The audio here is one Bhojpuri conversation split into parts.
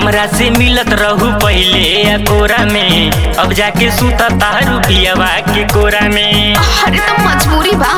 हमरा से मिलत रहू पहिले कोरा में, अब जाके सुता तारू पियवा के कोरा में। अरे तो मजबूरी बा।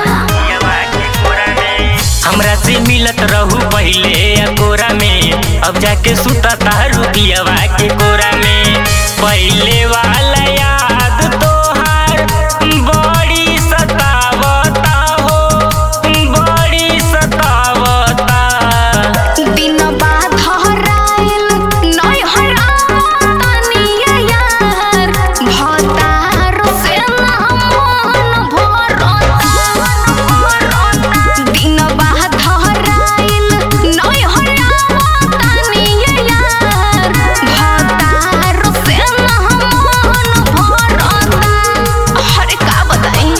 हमरा से मिलत रहू पहिले कोरा में, अब जाके सुता तारू पियवा के कोरा में। पहिले वाला याद तोहार बड़ी सतावता हो, बड़ी सतावता। दिन बाद हराइल नहीं हरावतानी यार, भतार से ना मन भरता। दिन बाद हराइल नहीं हरावतानी यार, भतार से ना मन भरता। अरे का बताई।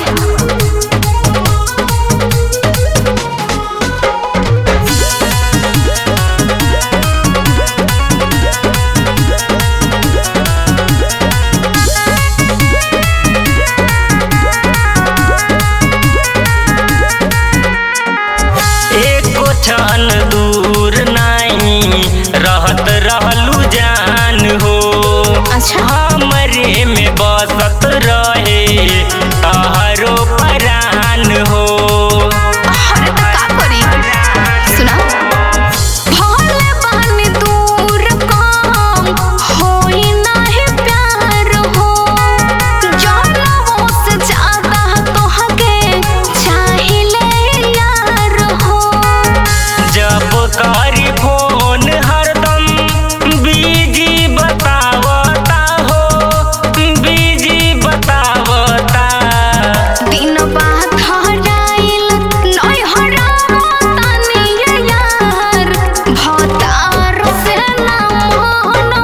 एको क्षण दूर नहीं रहत रहलू जान हो। अच्छा। हमरे में बसत रहे तहरो परान हो। अरे तो का करी सुना। भले बानी दूर कम होई नाही प्यार हो, जानवों से ज्यादा तोहके चाहिले यार हो। जब करी फोन हरदम बिजी बतावता हो, बिजी बतावता। दिन बाद हराइल नहीं हरावतानी यार, भतार से ना मन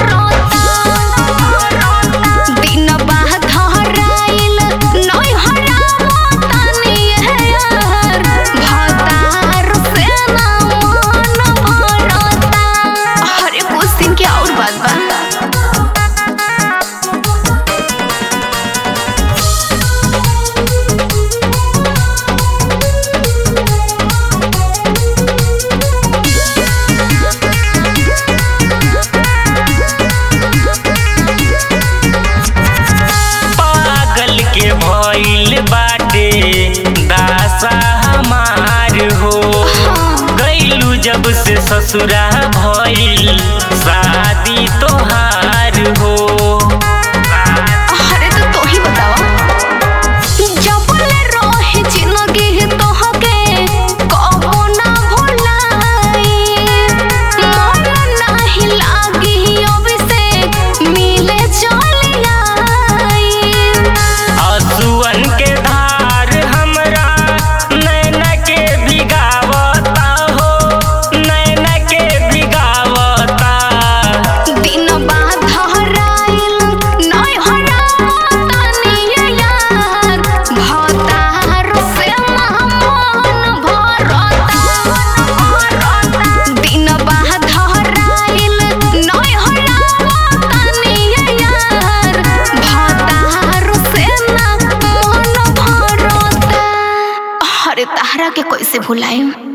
भरता। दिन बाद हराइल नहीं हरावतानी यार, भतार से ना मन भरता। अरे कुछ दिन के और बात बा। पागल के भइल बाटे दासा हमार हो। गइलू जब से ससुरा भइल शादी तोहार हो। अरे तो तू ही बतावा। जबले रहे जिंदगी तोहके कबो ना भुलाई, मन नाही लागी अब से मिले चली आई। आंसुअन के धार हमरा नैना के भिगावता हो, नैना के भिगावता। दिन बाद हराइल नहीं हरावतानी यार, भतार से ना मन भरता। दिन बाद हराइल नहीं हरावतानी यार, भतार से ना मन भरता। अरे तहरा के कैसे भुलाएं।